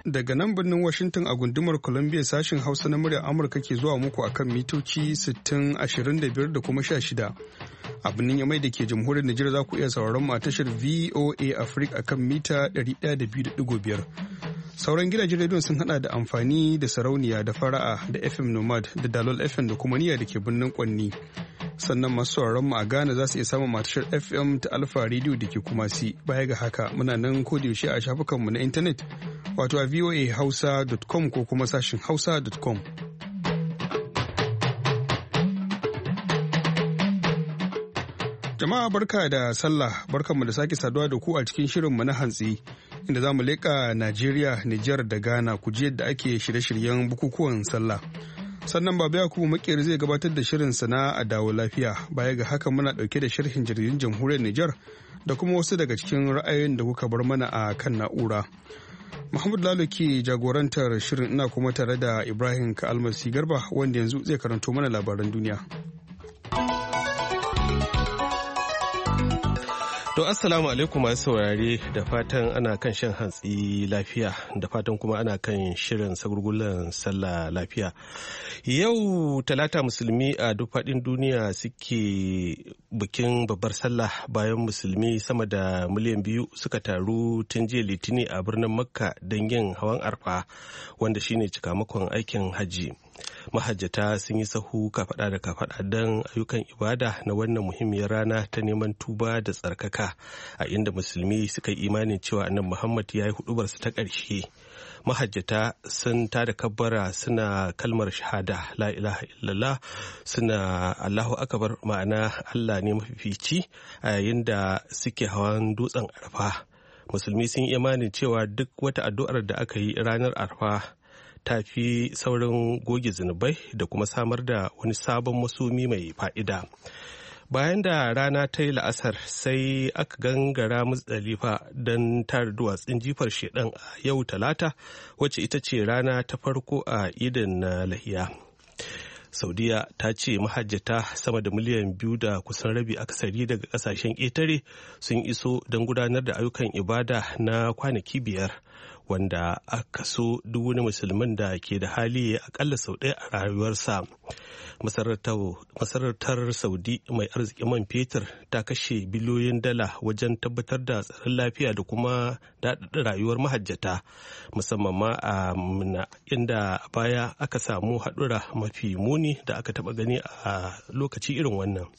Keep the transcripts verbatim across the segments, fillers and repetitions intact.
daga nan birnin Washington a gundumar Columbia sashin Hausa na muryar Amurka ke zuwa muku akan mitoci sittin, ashirin da biyar da kuma sha shida. A birnin Yamai da ke jamhuriyar Nijar za ku iya sauraron mu a tashar V O A Africa akan mita ɗari ɗaya da biyu da ɗigo biyar. Sauran gidajen rediyon sun hada da amfani da sarauniya da fara'a da F M Nomad da Dalol F M da kuma niyya da ke birnin Kwanni. Sannan masu sauraron mu a Ghana za su iya samun matashar F M ta Alpha Radio da ke Kumasi. Baya ga haka muna nan yaushe a shafukanmu na intanet wato a voa hausa dot com ko kuma sashin hausa dot com. Jama'a barka da sallah, barkanmu da sake saduwa da ku a cikin shirinmu na hantsi inda za mu leƙa Najeriya, Nijar da Ghana ku ji yadda ake shirye-shiryen bukukuwan sallah. Sannan Baba Yakubu Makeri zai gabatar da shirin sana a dawo lafiya. Baya ga haka muna ɗauke da sharhin jaridun jamhuriyar Nijar da kuma wasu daga cikin ra'ayoyin da kuka bar mana a kan na'ura. Muhammad Lalo ke jagorantar shirin, ina kuma tare da Ibrahim Ka'almasi Garba wanda yanzu zai karanto mana labaran duniya. To assalamu alaikum masu saurare, da fatan ana kan shan hantsi lafiya, da fatan kuma ana kan shirin sagurgulan sallah lafiya. Yau talata musulmi a duk faɗin duniya suke bikin babbar sallah bayan musulmi sama da miliyan biyu suka taru tun jiya litini a birnin Makka don yin hawan arfa wanda shine cikamakon aikin hajji. Mahajjata sun yi sahu kafaɗa da kafaɗa don ayyukan ibada na wannan muhimmiyar rana ta neman tuba da tsarkaka, a inda musulmi suka yi imanin cewa annabi Muhammad ya yi hudubarsa ta ƙarshe. Mahajjata sun tada kabbara suna kalmar shahada la ilaha illallah, suna Allahu akbar, ma'ana Allah ne mafifici, a yayin da suke hawan dutsen arfa. Musulmi sun yi imanin cewa duk wata addu'ar da aka yi ranar arfa ta fi saurin goge zunubai da kuma samar da wani sabon masumi mai fa'ida. Bayan da rana ta yi la'asar sai aka gangara Muzdalifa don tara duwatsun jifar shedan a yau talata, wacce ita ce rana ta farko a idin na lahiya. Saudiya ta ce mahajjata sama da miliyan biyu da kusan rabi akasari daga kasashen ƙetare sun iso don gudanar da ayyukan ibada na kwanaki biyar, wanda aka so duk wani musulmin da ke da hali ya akalla sau ɗaya a rayuwarsa. Masarautar Saudi mai arzikin man fetur ta kashe biliyoyin dala wajen tabbatar da tsaron lafiya da kuma daɗaɗa rayuwar mahajjata, musamman ma a Mina, inda baya aka samu haɗura mafi muni da aka taɓa gani a lokaci irin wannan.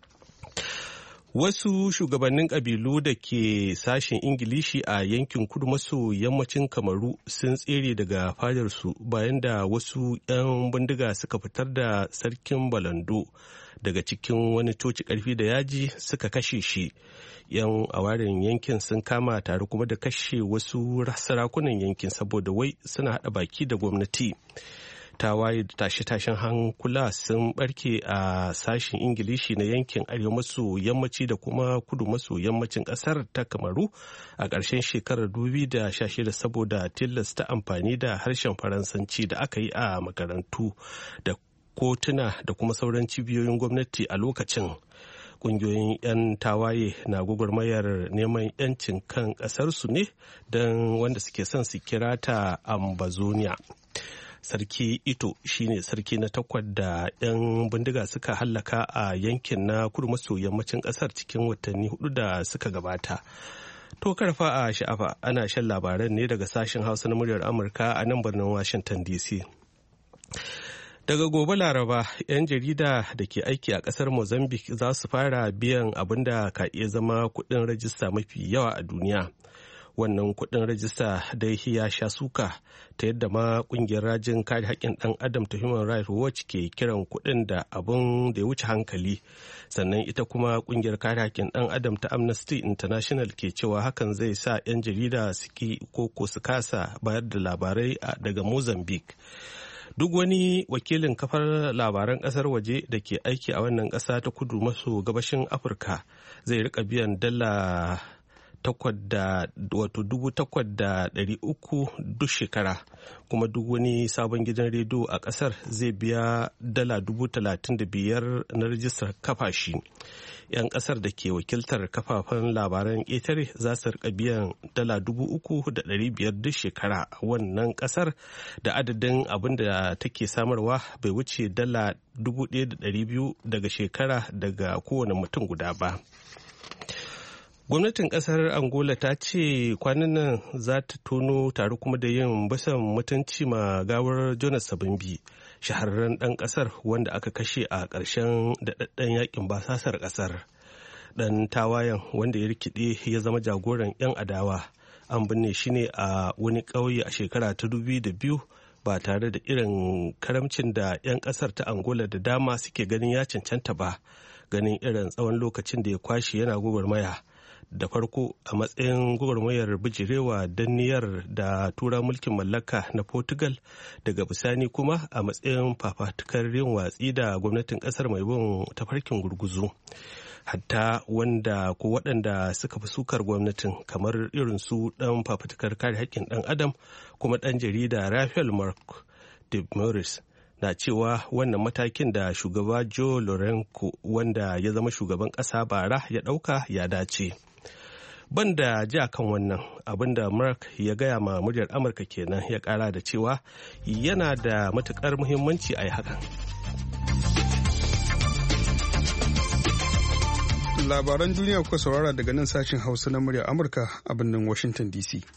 Wasu shugabannin ƙabilu da ke sashen Ingilishi a yankin kudu maso yammacin Kamaru sun tsere daga fadarsu bayan da wasu 'yan bindiga suka fitar da sarkin Balando daga cikin wani coci ƙarfi da yaji suka kashe shi. 'Yan awarin yankin sun kama tare kuma da kashe wasu sarakunan yankin saboda wai suna haɗa baki da gwamnati. Tawaye da tashe-tashen hankula sun barke a sashen Ingilishi na yankin arewa maso yammaci da kuma kudu maso yammacin kasar ta Kamaru a ƙarshen shekarar dubu biyu da sha shida saboda tilasta amfani da harshen Faransanci da aka yi a makarantu da kotuna da kuma sauran cibiyoyin gwamnati a lokacin. Ƙungiyoyin 'yan tawaye na gwagwarmayar neman 'yancin kan ƙasarsu ne don wanda suke son su kira ta Ambazonia. Sarki Ito shine sarki na takwas da 'yan bindiga suka hallaka a yankin na kudu maso yammacin kasar cikin watanni hudu da suka gabata. To karfa a sha'afa, ana shan labaran ne daga sashen Hausa na muryar Amurka a nan birnin Washington D C. Daga gobe Laraba, 'yan jarida da ke aiki a kasar Mozambique za su fara biyan abin da ka iya zama kuɗin rajista mafi yawa a duniya. Wannan kuɗin rajista dai ya sha suka ta yadda ma ƙungiyar rajin kare haƙƙin ɗan adam ta Human Rights Watch ke kiran kuɗin da abin da ya wuce hankali. Sannan ita kuma ƙungiyar kare haƙƙin ɗan adam ta Amnesty International ke cewa hakan zai sa 'yan jarida su ki ko su kasa bayar da labarai daga Mozambique. Duk wani wakilin kafar labaran ƙasar waje da ke aiki a wannan ƙasa ta kudu maso gabashin Afirka zai rika biyan dala wato dubu takwas da ɗari uku duk shekara, kuma duk wani sabon gidan rediyo a ƙasar zai biya dala dubu talatin da biyar na rijistar kafa shi. 'Yan ƙasar da ke wakiltar kafafen labaran ƙetare za su rika biyan dala dubu uku da ɗari biyar duk shekara a wannan ƙasar da adadin abin da take samarwa bai wuce dala dubu ɗaya da ɗari biyu daga shekara daga kowane mutum guda ba. Gwamnatin kasar Angola ta ce kwanan nan za ta tono tare kuma da yin basan mutunci ma gawar Jonas Savimbi, shahararren ɗan ƙasar wanda aka kashe a ƙarshen daɗaɗɗen yakin basasar ƙasar. Ɗan tawayen wanda ya rikide ya zama jagoran 'yan adawa an binne shi ne a wani ƙauye a shekara ta dubu da biyu ba tare da irin karamcin da 'yan ƙasar ta Angola da dama suke ganin ya cancanta ba, ganin irin tsawon lokacin da ya kwashe yana gwagwarmaya. Da farko a matsayin gwagwarmayar bijirewa danniyar da tura mulkin mallaka na Portugal, daga bisani kuma a matsayin fafatukar yin watsi da gwamnatin kasar mai bin tafarkin gurguzu. Hatta wanda ko waɗanda suka fi sukar gwamnatin kamar irin su ɗan fafatukar kare haƙƙin ɗan adam kuma ɗan jarida Rafael Mark de Morris na cewa wannan matakin da shugaba Joe Lourenco wanda ya zama shugaban ƙasa bara ya ɗauka ya dace. Banda ja kan wannan, abinda Mark ya gaya ma muryar Amurka kenan, ya kara da cewa yana da matukar muhimmanci a yi hakan. Labaran duniya kuka saurara daga nan sashen Hausa na muryar Amurka a birnin Washington D C.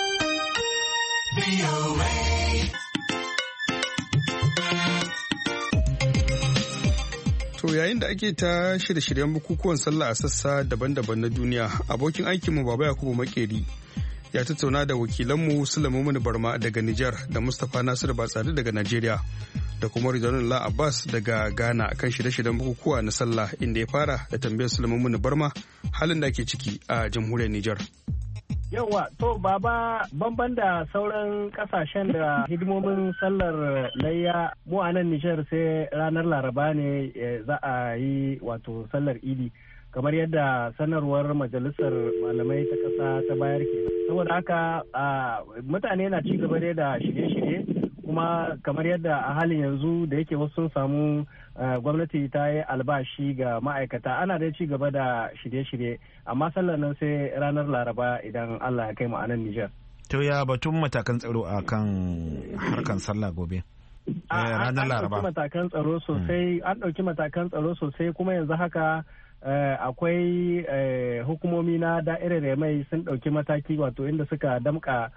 To yayin da ake ta shirye-shiryen bukukuwan sallah a sassa daban-daban na duniya, abokin aikinmu Baba Yakubu Makeri ya tattauna da wakilanmu Sulaiman Muni Barma daga Nijar da Mustapha Nasiru Batsari daga Najeriya da kuma Ridwanullah Abbas daga Ghana kan shirye-shiryen bukukuwa na sallah, inda ya fara da tambayar Sulaiman Muni Barma halin da ake ciki a jamhuriyar Nijar. Yauwa, to baba banban da sauran kasashen da hidimomin sallar layya mu a nan Nijar sai ranar Laraba ne za a yi wato sallar Idi kamar yadda sanarwar majalisar malamai ta kasa ta bayar ke. Saboda haka mutane na ci gaba da shirye-shirye kuma kamar yadda a halin yanzu da yake wasu sun samu gwamnati ta yi albashi ga ma'aikata ana dai ci gaba da shirye-shirye amma sallar nan sai ranar Laraba idan Allah ya kai mu a nan Nijar. To ya batun matakan tsaro a kan harkan sallah gobe? Ranar Laraba. An ɗauki matakan tsaro sosai, an ɗauki matakan tsaro sosai kuma yanzu haka akwai hukumomi na da'irar mai sun ɗauki mataki wato inda suka damƙa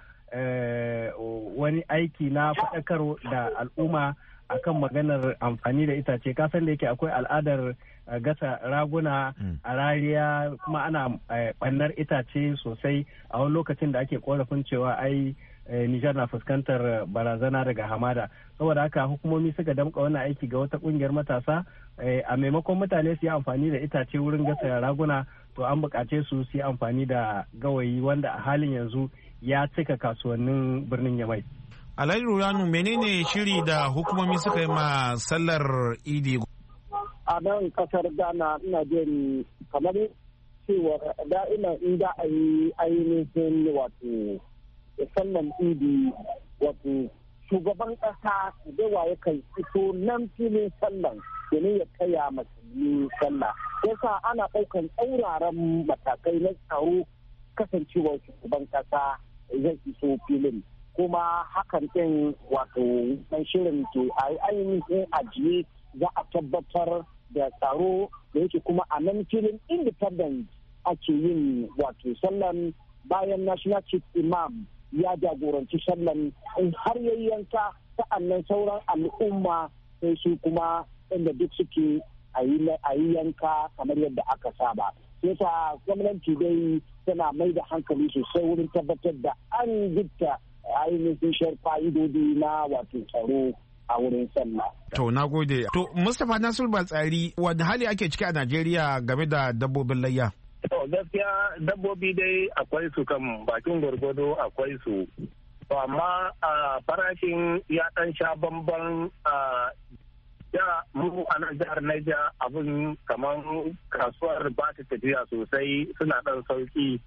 wani aiki na faɗakar da al'umma akan maganar amfani da itace. Kasan da yake akwai al'adar gasa raguna a rariya kuma ana ɓannar itace sosai a wani lokacin da ake korafin cewa ai Nijar na fuskantar barazana daga hamada. Saboda haka hukumomi suka damƙa wannan aiki ga wata ƙungiyar matasa a maimakon mutane su yi amfani da itace wurin gasa raguna to an buƙace su su yi amfani da gawayi wanda a halin yanzu ya cika kasuwannin birnin Yamai. Alhaji Ruyanu, menene shiri da hukumomi suka yi ma sallar Idi? A nan kasar Ghana ina jin kamar cewa da'ina in da a yi ainihin wato sallar Idi wato shugaban kasa da waye kan fito nan filin sallan domin ya kaya musulmi sallah. Yasa ana ɗaukan tsauraran matakai na tsaro kasancewar shugaban kasa zai iso filin. Kuma hakan ɗin wato ɗan shirin ke a ainihin ajiye za a tabbatar da tsaro da yake kuma a nan filin independent ake yin wato sallan bayan national chief imam ya jagoranci sallan in har yayi yanka sa'annan sauran al'umma sai su kuma inda duk suke a yi yanka kamar yadda aka saba. Yasa gwamnati dai tana mai da hankali sosai wurin tabbatar da an gitta ainihin shar fa'idodi na wato tsaro a wurin sallah. To na gode. To Mustapha Nasiru Batsari, wani hali ake ciki a Najeriya game da dabbobin layya? To gaskiya dabbobi dai akwai su kan bakin gwargwado akwai su. To amma a farashin ya dan sha bamban a ya mu a nan jihar Niger abin kamar kasuwar ba ta tafiya sosai suna dan sauki.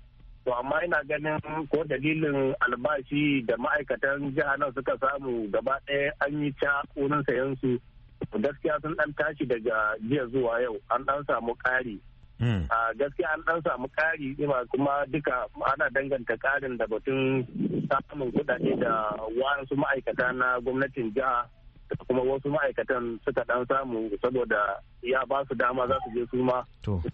to amma ina ganin ko dalilin albashi da ma'aikatan jiha nan suka samu gaba ɗaya an yi ca wurin sayan su gaskiya sun dan tashi daga jiya zuwa yau an dan samu ƙari. a gaskiya an dan samu ƙari kuma duka ana danganta ƙarin da batun samun kuɗaɗe da wasu ma'aikata na gwamnatin jiha da kuma wasu ma'aikatan suka dan samu saboda ya ba su dama za su je su ma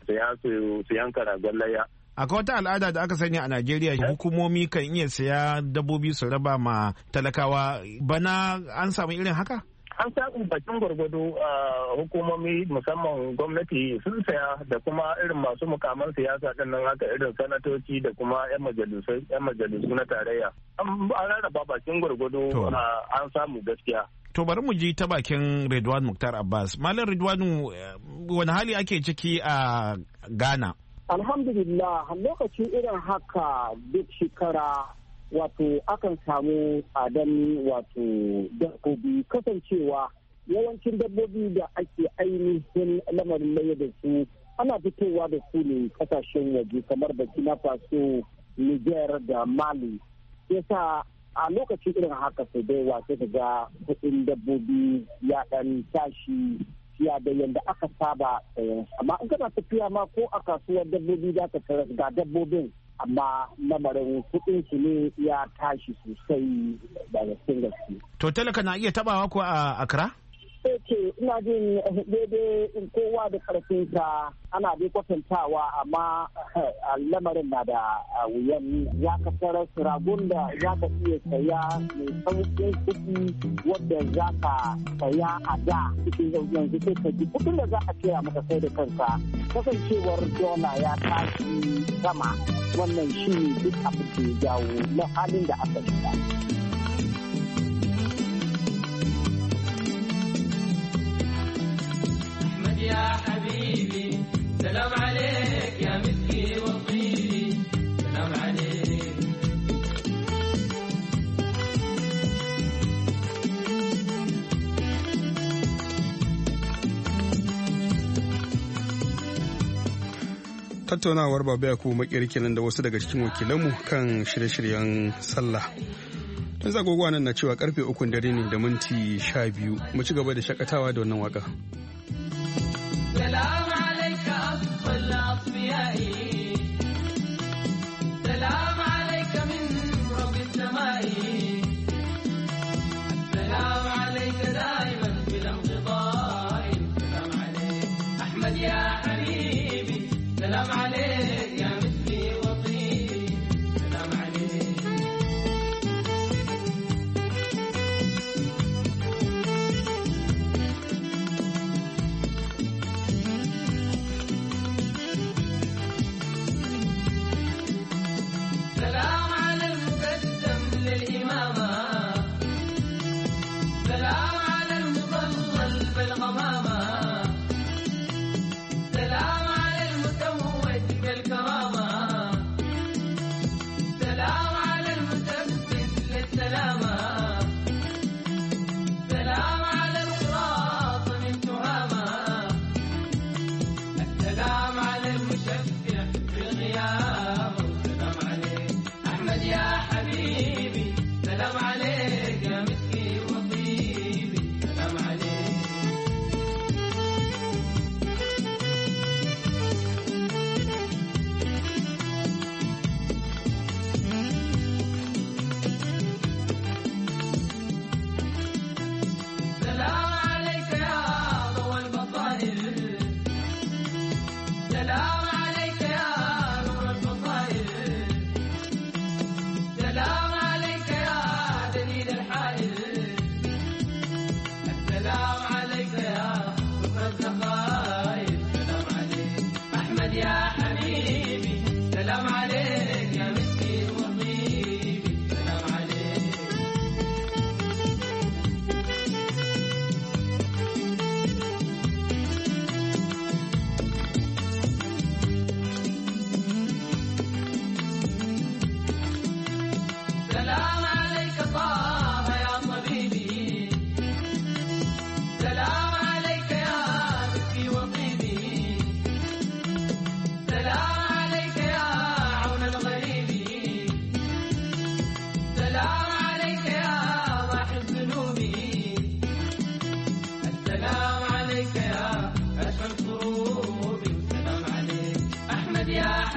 su yanka ragon layya. Akwai wata al'ada da aka sani a Najeriya hukumomi kan iya saya dabbobi su raba ma talakawa, bana an samu irin haka? An samu bakin gwargwado a hukumomi musamman gwamnati sun saya da kuma irin masu mukaman siyasa din nan haka irin sanatoci da kuma 'yan majalisu na tarayya. An rarraba bakin gwargwado an samu gaskiya. To bari mu ji ta bakin Ridwan Muktar Abbas. Malam Ridwanu, wani hali ake ciki a Ghana? Alhamdulillah, lokacin irin haka duk shekara wato akan samu tsadan wato dabbobi, kasancewa yawancin dabbobi da ake ainihin lamarin laye da su ana fitowa da su ne kasashen waje kamar Burkina Faso, Niger da Mali. Yasa a lokacin irin haka sai dai wasu ga kuɗin dabbobi ya ɗan tashi ya da yadda aka saba sayan, amma in kana tafiya ma ko a kasuwar dabbobi za ka tarar ga dabbobin amma lamarin kuɗin su ne ya tashi sosai da gaske gaske. To talaka na iya tabawa ko a Accra? sai ce ina jin daidai kowa da karfinsa ana dai kwatantawa amma lamarin na da wuyan ya ka tarar ragon da za ka iya saya mai sauƙin kuɗi wadda za ka saya a da cikin yanzu sai ka ji kuɗin da za a kira maka sai da kanka kasancewar dola ya tashi sama wannan shi ne duk abin da ya jawo na halin da aka shiga. يا حبيبي سلام عليك يا مسكي وطيبي سلام عليك tattaunawar Baba Yakubu Makeri kenan da wasu daga cikin wakilanmu kan shirye-shiryen sallah. Tun zagogowa nan na cewa karfe ukun dare ne da minti sha biyu. Mu ci gaba da shakatawa da wannan waka. سلام عليك أفضل الأصفياء سلام عليك من رب السماء سلام عليك دائما في الانقضاء سلام عليك أحمد يا حبيبي سلام عليك يا مثلي وطيبي سلام عليك سلام على المقدم للإمامة سلام على المضلل بالغمامة سلام على المتوج بالكرامة سلام على المثبت للسلامة سلام على الخراط من تهامة السلام على المشفع في الغيام سلام عليك أحمد يا حبيبي سلام عليك يا مسكي وطيبي سلام عليك سلام عليك يا ضوء البصائر سلام عليك يا نور البصائر سلام عليك يا دليل الحائر السلام عليك يا صفر الزخائر سلام عليك أحمد يا حبيبي سلام عليك يا مسكين وطيبي سلام عليك سلام عليك طه يا طبيبي سلام عليك يا مسكي وطيبي سلام عليك يا عون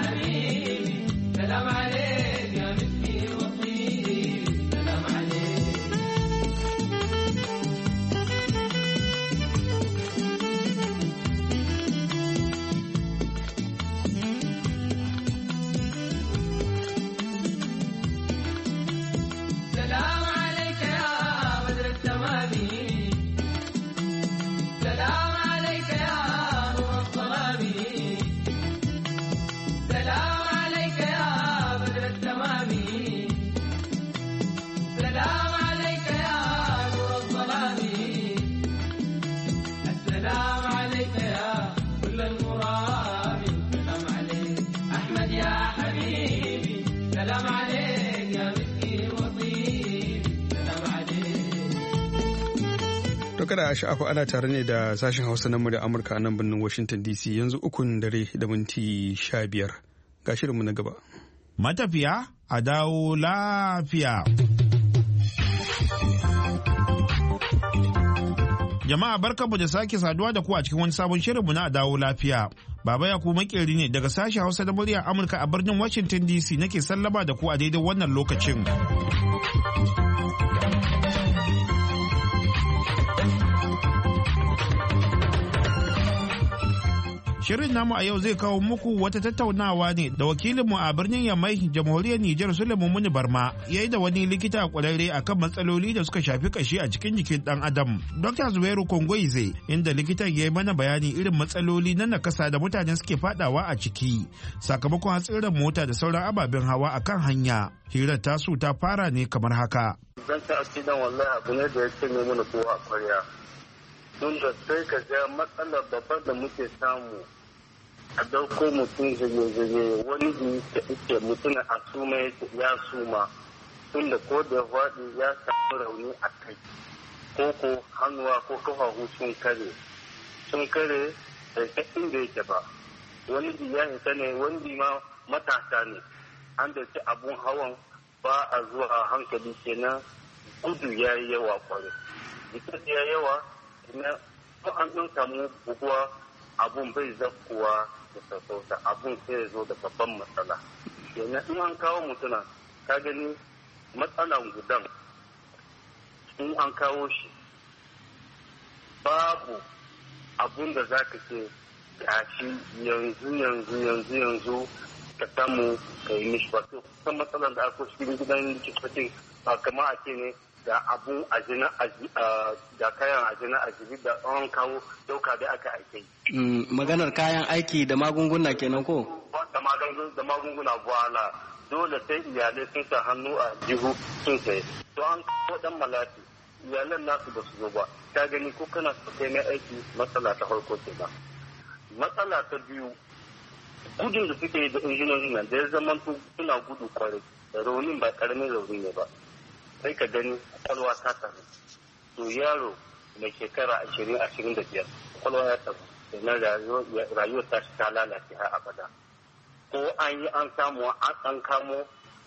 حبيبي سلام عليك يا مسكين وطيب سلام عليك سلام عليك يا بدر التمامي سلام عليك يا نور الظلامي سلام عليك يا بدر التمامي سلام عليك يا نور الظلامي السلام عليك يا كل المرامي سلام عليك أحمد يا حبيبي سلام عليك يا مسكين وطيب سلام عليك. To kada a sha'afa ana tare ne da sashen Hausa na murya Amurka a nan birnin Washington D C yanzu ukun dare da minti sha biyar. Ga shirinmu na gaba. Matafiya a dawo lafiya. Jama'a barkanmu da sake saduwa da ku a cikin wani sabon shirinmu na a dawo lafiya. Baba ya ku makeri ne daga sashen Hausa da murya Amurka a birnin Washington D C nake sallama da ku a daidai wannan lokacin. Shirin namu a yau zai kawo muku wata tattaunawa ne da wakilinmu a birnin Yamai, jamhuriyar Nijar Sulaiman Muni Barma ya yi da wani likita kwararre akan matsaloli da suka shafi kashi a cikin jikin dan Adam. Dokta Zubairu Kongoize, inda likitan ya yi mana bayani irin matsaloli na nakasa da mutane suke fadawa a ciki sakamakon hatsarin mota da sauran ababen hawa akan hanya. Hirar tasu ta fara ne kamar haka. Zan ta asidan wallahi abu ne da ya ce ne mana kowa a kwarya. Don da sai ka ga matsalar babbar da muke samu a dauko mutum zage-zage wani da ake mutum a suma ya suma tun da ko da faɗi ya samu rauni a kai ko ko hannuwa ko kafafu sun kare sun kare da ta inda yake ba wani ya hita ne wani ma matasa ne an da ci abun hawan ba a zuwa a hankali kenan gudu ya yi yawa kwarai jikin ya yawa na ko an ɗan samu buguwa abun bai zakkuwa da sassauta abun sai ya zo da babban matsala kenan in an kawo mutuna ka gani matsalan gudan in an kawo shi babu abun da za ka ce gashi yanzu yanzu yanzu yanzu ka samu ka yi mishi ba to kan matsalan da aka cikin gidan likitocin ba kama a ce ne da abun ajina da kayan ajina ajibi da an kawo dauka da aka aike. Maganar kayan aiki da magunguna kenan ko? Da magunguna buwala dole sai iyalai sun sa hannu a jihu sun sai. To an kawo dan malati iyalan nasu ba su zo ba. Ta gani ko kana so kai mai aiki matsala ta farko ce ba. Matsala ta biyu gudun da suke yi da injinonin nan da ya zama suna gudu kwarai da raunin ba karamin rauni ne ba. Sai ka gani kwakwalwa ta taru to yaro mai shekara ashirin ashirin da biyar kwakwalwa ya taru sannan rayuwar ta ta lalace har abada ko an yi an samu an kamo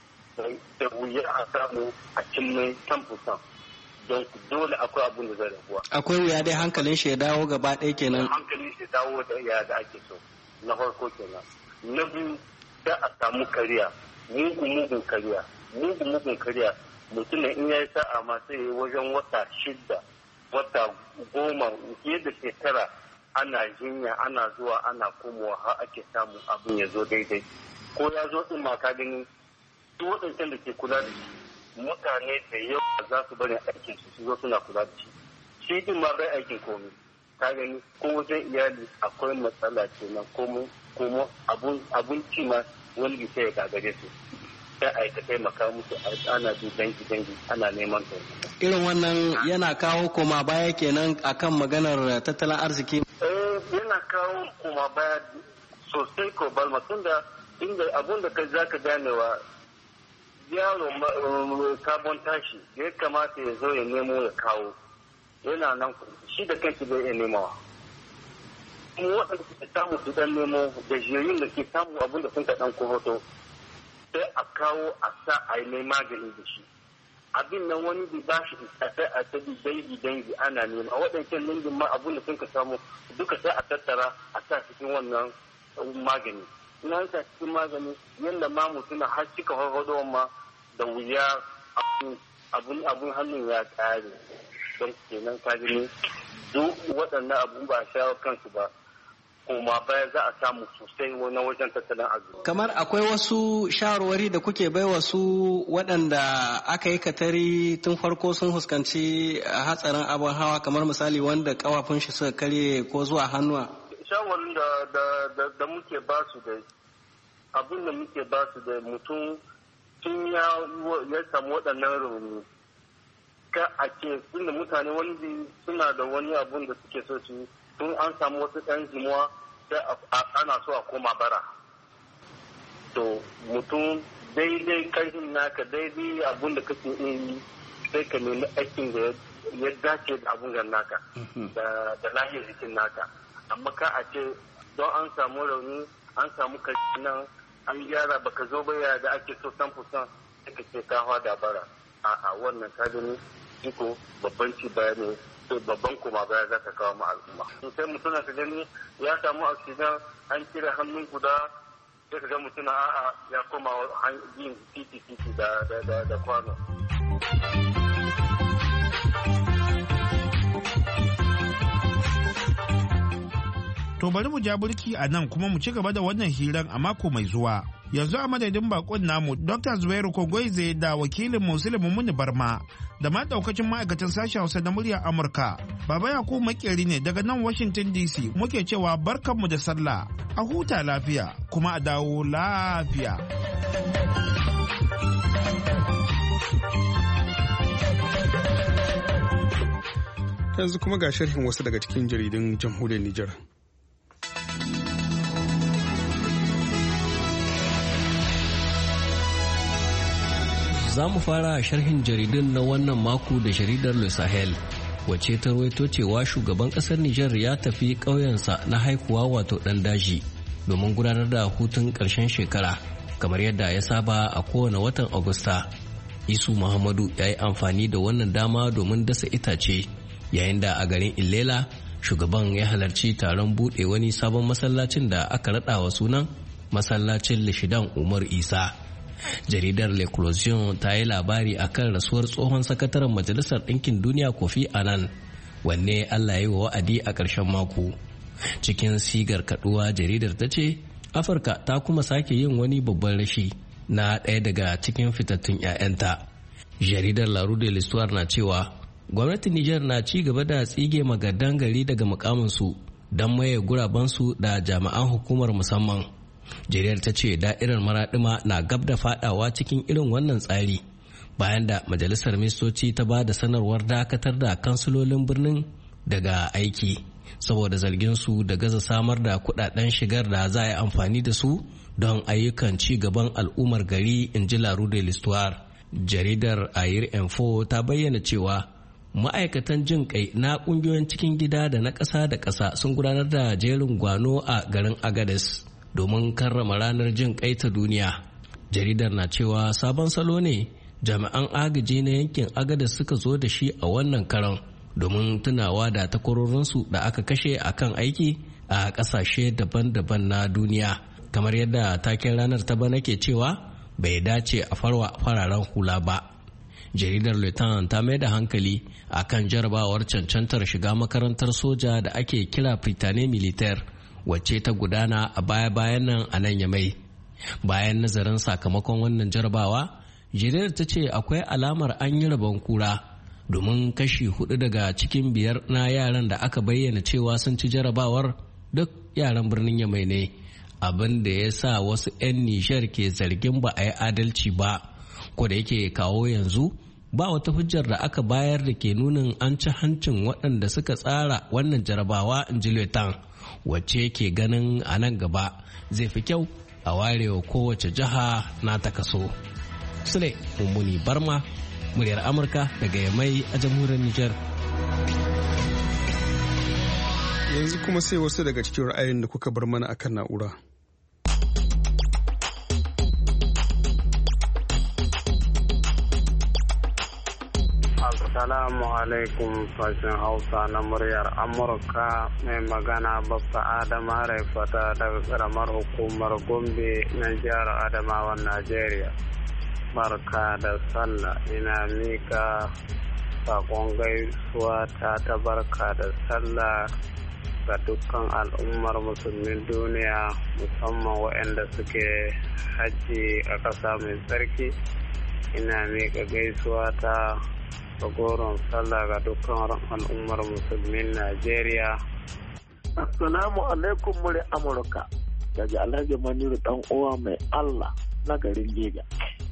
da wuya a samu a cimma ten percent don dole akwai abin da zai rabuwa akwai wuya dai hankalin shi ya dawo gaba ɗaya kenan hankalin shi dawo da ya da ake so na farko kenan na biyu da a samu kariya mugun mugun kariya mugun mugun kariya mutum in ya yi sa'a ma sai yi wajen wata shida wata goma fiye da shekara ana jinya ana zuwa ana komowa har ake samu abin ya zo daidai ko ya zo din ma ka gani su waɗancan da ke kula da shi mutane da yawa za su bari aikin su su zo suna kula da shi shi din ma bai aikin komai ka gani ko wajen iyali akwai matsala kenan komo komo abinci ma wani sai ya gagare su sai a ka taimaka musu ana bi dangi dangi ana neman taimako. Irin wannan yana kawo koma baya kenan akan maganar tattalin arziki. Eh yana kawo koma baya sosai ko balma tunda inda abun da kai zaka ganewa yaro sabon tashi da ya kamata ya zo ya nemo ya kawo yana nan shi da kanki bai iya nemawa. Kuma waɗanda ke samu su dan nemo da jiyoyin da ke samu abun da sun ka ɗan kohoto sai a kawo a sa a yi mai magani da shi abin nan wani bi ba shi sai a tabi dangi dangi ana nema waɗancan dangin ma abin da sun ka samu duka sai a tattara a sa cikin wannan magani nan sa cikin magani yadda ma mutum har cika harhaɗo ma da wuya abun abun hannun ya kare don kenan ka gani duk waɗannan abun ba shawo kansu ba koma baya za a samu sosai wani wajen tattalin arziki. Kamar akwai wasu shawarwari da kuke bai wasu waɗanda aka yi katari tun farko sun fuskanci hatsarin abin hawa kamar misali wanda kafafun shi suka karye ko zuwa hannuwa. Shawarin da da da, da muke ba su da abin da muke ba su da mutum tun ya ya samu waɗannan rauni ka a ce tunda mutane wani suna da wani abun da suke so su tun an samu wasu ɗan jimuwa sai ana so a koma bara to mutum daidai karfin naka daidai abun da kake yi sai ka nemi aikin da ya dace da abun gan naka da lahiyar jikin naka amma ka a ce don an samu rauni an samu kashi nan an gyara baka zo baya da ake so san fusan sai ka ce ka da bara a'a wannan ka gani iko babban ci bayani babban kuma baya za ta kawo ma al'umma. Sai mutum ka gani ya samu accident an kira hannun guda sai ka ga mutum a'a ya koma yin titi titi da da da kwano. To bari mu ja burki a nan kuma mu ci gaba da wannan hirar a mako mai zuwa. Yanzu a madadin bakon namu Doctor Zubairu Kogoize da wakilin Musulmi Muni Barma da ma daukacin ma'aikatan sashen Hausa na muryar Amurka. Baba Yakubu Makeri ne daga nan Washington D C muke cewa barkanmu da sallah a huta lafiya kuma a dawo lafiya. Yanzu kuma ga sharhin wasu daga cikin jaridun jamhuriyar Nijar. Za mu fara sharhin jaridun na wannan mako da jaridar Le Sahel, wacce ta rawaito cewa shugaban ƙasar Nijar ya tafi ƙauyensa na haikuwa wato ɗan daji domin gudanar da hutun ƙarshen shekara kamar yadda ya saba a kowane watan Agusta. Isu Muhammadu ya yi amfani da wannan dama domin dasa itace yayin da a garin Ilela shugaban ya halarci taron buɗe wani sabon masallacin da aka raɗa wa sunan masallacin Lishidan Umar Isa. Jaridar L'Eclosion ta yi labari akan rasuwar tsohon sakataren Majalisar Ɗinkin Duniya Kofi Annan wanne Allah ya yi wa wa'adi a ƙarshen mako. Cikin sigar kaduwa jaridar ta ce Afirka ta kuma sake yin wani babban rashi na ɗaya daga cikin fitattun 'ya'yanta. Jaridar La Rue de l'Histoire na cewa gwamnatin Nijar na ci gaba da tsige magadan gari daga mukaminsu don maye gurabansu da jami'an hukumar musamman. Jaridar ta ce da'irar Maraɗima na gab da fadawa cikin irin wannan tsari bayan da majalisar ministoci ta ba da sanarwar dakatar da kansilolin birnin daga aiki saboda zargin su da gaza samar da kudaden shigar da za a yi amfani da su don ayyukan ci gaban al'ummar gari, in ji La Rue de l'Histoire. Jaridar Air Info ta bayyana cewa ma'aikatan jin kai na kungiyoyin cikin gida da na ƙasa da ƙasa sun gudanar da jerin gwano a garin Agadez domin karrama ranar jin kai ta duniya. Jaridar na cewa sabon salo ne jami'an agaji na yankin Agadez suka zo da shi a wannan karan domin tunawa da takwarorinsu da aka kashe a kan aiki a ƙasashe daban-daban na duniya, kamar yadda taken ranar ta bana ke cewa bai dace a farwa fararen hula ba. Jaridar Lieutenant ta mai da hankali a kan jarabawar cancantar shiga makarantar soja da ake kira Prytanée Militaire wacce ta gudana a baya-bayan nan a nan Yamai. Bayan nazarin sakamakon wannan jarabawa, jaridar ta ce akwai alamar an yi rabon kura domin kashi hudu daga cikin biyar na yaran da aka bayyana cewa sun ci jarabawar duk yaran birnin Yamai ne, abin da ya sa wasu 'yan Nijar ke zargin ba a yi adalci ba, ko da yake kawo yanzu ba wata hujjar da aka bayar da ke nunin an ci hancin waɗanda suka tsara wannan jarabawa, in ji Letan, wacce ke ganin a nan gaba zai fi kyau a warewa kowace jiha na ta kaso. Sule Mummuni Barma, muryar Amurka daga Yamai a jamhuriyar Nijar. Yanzu kuma sai wasu daga cikin ra'ayin da kuka bar mana akan na'ura. Assalamu alaikum fashin Hausa na muryar Amurka mai magana Baffa Adama Raifata daga karamar hukumar Gombe na jihar Adamawan Najeriya. Barka da sallah, ina mika sakon gaisuwa ta ta barka da sallah ga dukkan al'ummar musulmin duniya, musamman waɗanda suke hajji a ƙasa mai tsarki. Ina mika gaisuwa ta goron sallah ga dukkan al'ummar musulmin Najeriya. Assalamu alaikum muri Amurka daga Alhaji Maniru dan uwa mai Allah na garin Jega.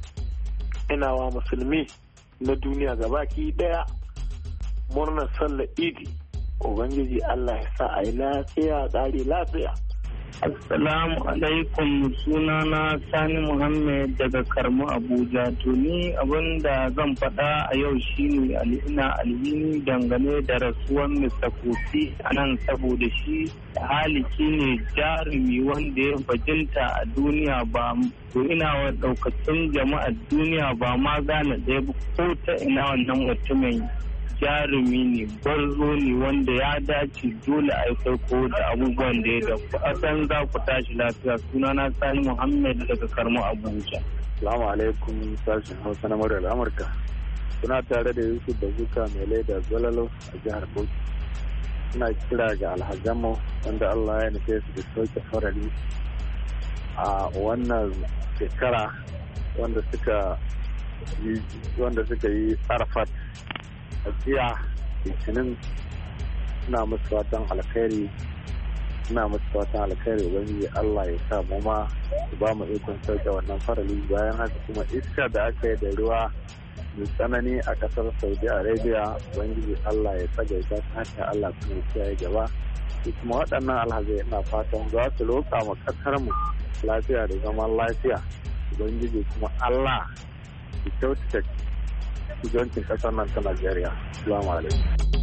Ina wa musulmi na duniya gabaki daya murnar sallar Idi. Ubangiji Allah ya sa a yi lafiya tsari lafiya. Assalamu alaikum, sunana Sani Muhammad daga Karmu Abuja. To ni abin da zan faɗa a yau shine ina alhini dangane da rasuwar Mister Kofi a nan, saboda shi haliki ne jarumi wanda ya bajinta a duniya, ba to ina wa ɗaukacin jama'ar duniya ba ma gane ɗaya ba ko ta ina wannan mutumin jarumi ne, gwarzo ne wanda ya dace dole a yi farko da abubuwan da ya dafu. A san za ku tashi lafiya. Sunana Sani Muhammad daga Karmu Abuja. Salamu alaikum, sashen Hausa na muryar Amurka. Suna tare da Yusuf da Zuka mai laida Zalalo a jihar Bauchi. Suna kira ga alhazanmu wanda Allah ya nufe su da sauke farari a wannan shekara wanda suka yi wanda suka yi Arafat a jiya Litinin. Suna musu fatan alkhairi suna musu fatan alkhairi ubangiji Allah ya sa mu ma su ba mu ikon sauke wannan farali. Bayan haka kuma iska da aka yi da ruwa mai tsanani a kasar Saudi Arabia, ubangiji Allah ya tsagaita ta haka Allah kuma ya gaba. Kuma waɗannan alhazai ina fatan za su roƙa ma ƙasar mu lafiya da zaman lafiya. Ubangiji kuma Allah ya kyautata shugabancin ƙasar nan ta Najeriya. Assalamu alaikum.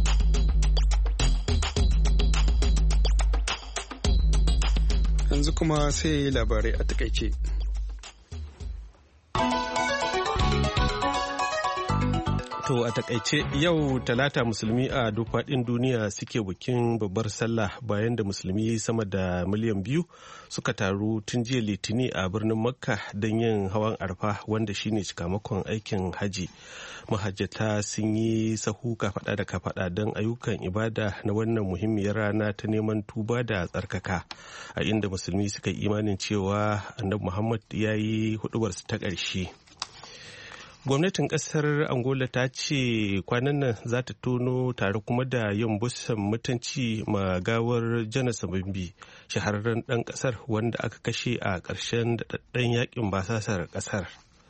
Yanzu kuma sai labarai a takaice. To a takaice yau talata musulmi a duk faɗin duniya suke bikin babbar sallah bayan da musulmi sama da miliyan biyu suka taru tun jiya litini a birnin makka don yin hawan arfa wanda shine cikamakon aikin haji. Mahajjata sun yi sahu kafaɗa da kafaɗa don ayyukan ibada na wannan muhimmiyar rana ta neman tuba da tsarkaka, a inda musulmi suka yi imanin cewa annabi Muhammad ya yi huɗubarsu ta ƙarshe. Gwamnatin kasar Angola ta ce kwanan nan za ta tono tare kuma da yin busan mutunci ma gawar Janar Savimbi, shahararren ɗan ƙasar wanda aka kashe a ƙarshen daɗaɗɗen yakin basasar ƙasar.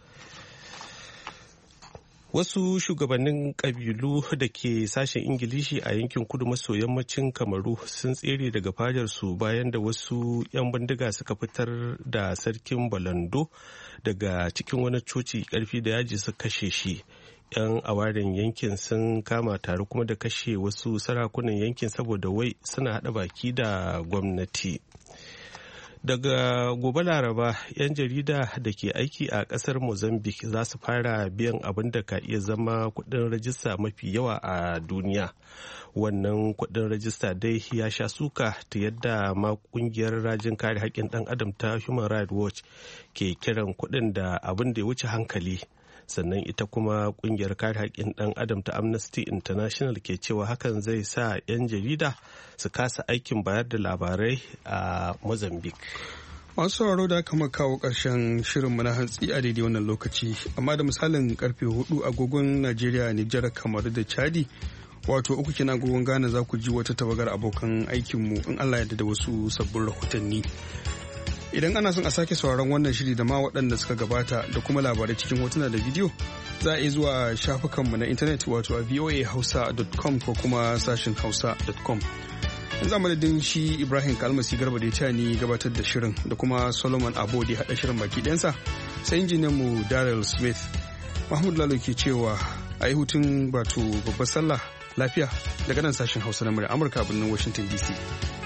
Wasu shugabannin ƙabilu da ke sashen Ingilishi a yankin kudu maso yammacin Kamaru sun tsere daga fadarsu bayan da wasu 'yan bindiga suka fitar da sarkin Balando daga cikin wani coci ƙarfi da yaji su kashe shi. 'Yan awarin yankin sun kama tare kuma da kashe wasu sarakunan yankin saboda wai suna haɗa baki da gwamnati. Daga gobe Laraba, 'yan jarida da ke aiki a ƙasar Mozambique za su fara biyan abin da ka iya zama kuɗin rajista mafi yawa a duniya. Wannan kuɗin rajista dai ya sha suka ta yadda ma ƙungiyar rajin kare haƙƙin ɗan adam ta Human Rights Watch ke kiran kuɗin da abin da ya wuce hankali. Sannan ita kuma kungiyar kare haƙƙin ɗan adam ta Amnesty International ke cewa hakan zai sa 'yan jarida su kasa aikin bayar da labarai a Mozambique. Masu sauraro da aka kawo ƙarshen shirinmu na hantsi a daidai wannan lokaci, amma da misalin karfe hudu agogon Najeriya, Nijar, Kamaru da Chadi, wato uku kina agogon Ghana, za ku ji wata tawagar abokan aikinmu in Allah yarda da wasu sabbin rahotanni. Idan ana son a sake sauraron wannan shiri da ma waɗanda suka gabata da kuma labarai cikin hotuna da bidiyo, za a iya zuwa shafukanmu na intanet wato a voa hausa dot com ko kuma sashin hausa dot com. Yanzu a madadin shi Ibrahim Kalmasi Garba da ya ni gabatar da shirin da kuma Solomon Abo da ya haɗa shirin baki ɗansa, sai injiniyanmu Daryl Smith. Mahmud Lalo ke cewa a yi hutun bato babbar sallah lafiya daga nan sashin Hausa na murya Amurka birnin Washington D C.